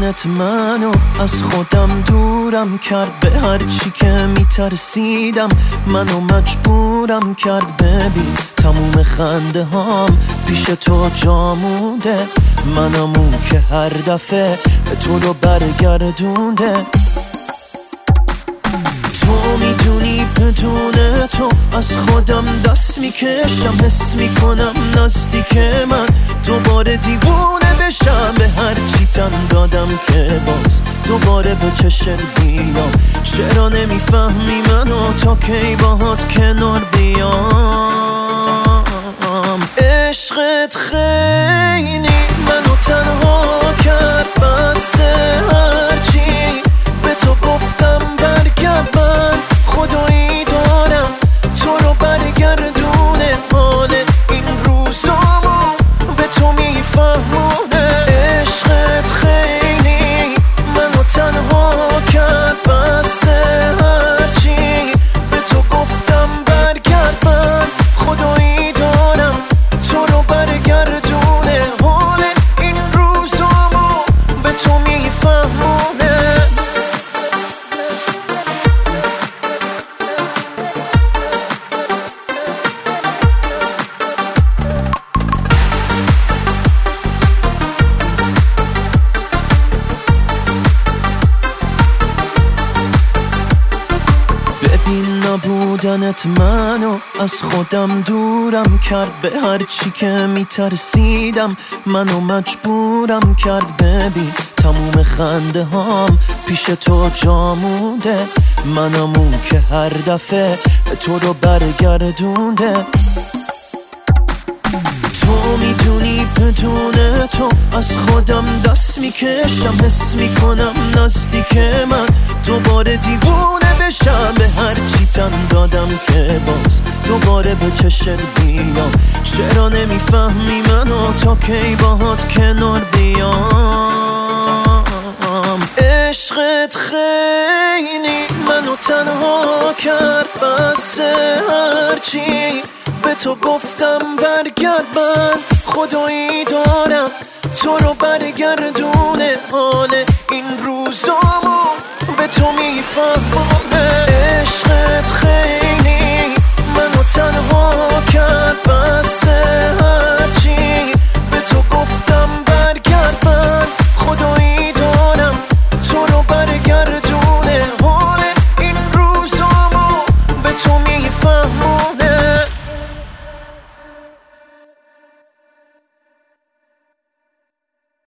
بودنت منو از خودم دورم کرد، به هر چی که میترسیدم منو مجبورم کرد. ببین تموم خنده هام پیش تو جا مونده، منم اون که هر دفعه به تو رو برگردونده. تو میدونی بدون تو از خودم دست میکشم، حس میکنم نزدیک من دوباره دیوونه بشم. به هر چی تن دادم که باز دوباره به چشت بیام. چرا نمیفهمی منو تا کی باهات کنار بیام؟ عشقت خیلی منو تنها کرد، بس هرچی به تو گفتم برگرد. من خدایی دارم تو رو برگردونه، حال این روزامو به تو میفهمونه. عشقت خیلی منو تنها کرد، بس هرچی به تو گفتم برگرد. من خدایی دارم تو رو برگردونه، حال این روزامو به تو میفهمونه. ببین نبودنت منو از خودم دورم کرد، به هر چی که میترسیدم منو مجبورم کرد. ببین تموم خنده هام پیش تو جا مونده، منم اون که هر دفعه به تو رو برگردونده. تو میدونی بدون تو از خودم دست میکشم، حس میکنم نزدیک من دوباره دیوونه بشم. به هر چی تن دادم که باز دوباره به چشت بیام. چرا نمیفهمی منو تا کی باهات کنار بیام؟ عشقت خیلی منو تنها کرد، بس هرچی به تو گفتم برگرد. من خدایی دارم تو رو برگردونه، حال این روزامو به تو میفهمونه. عشقت خیلی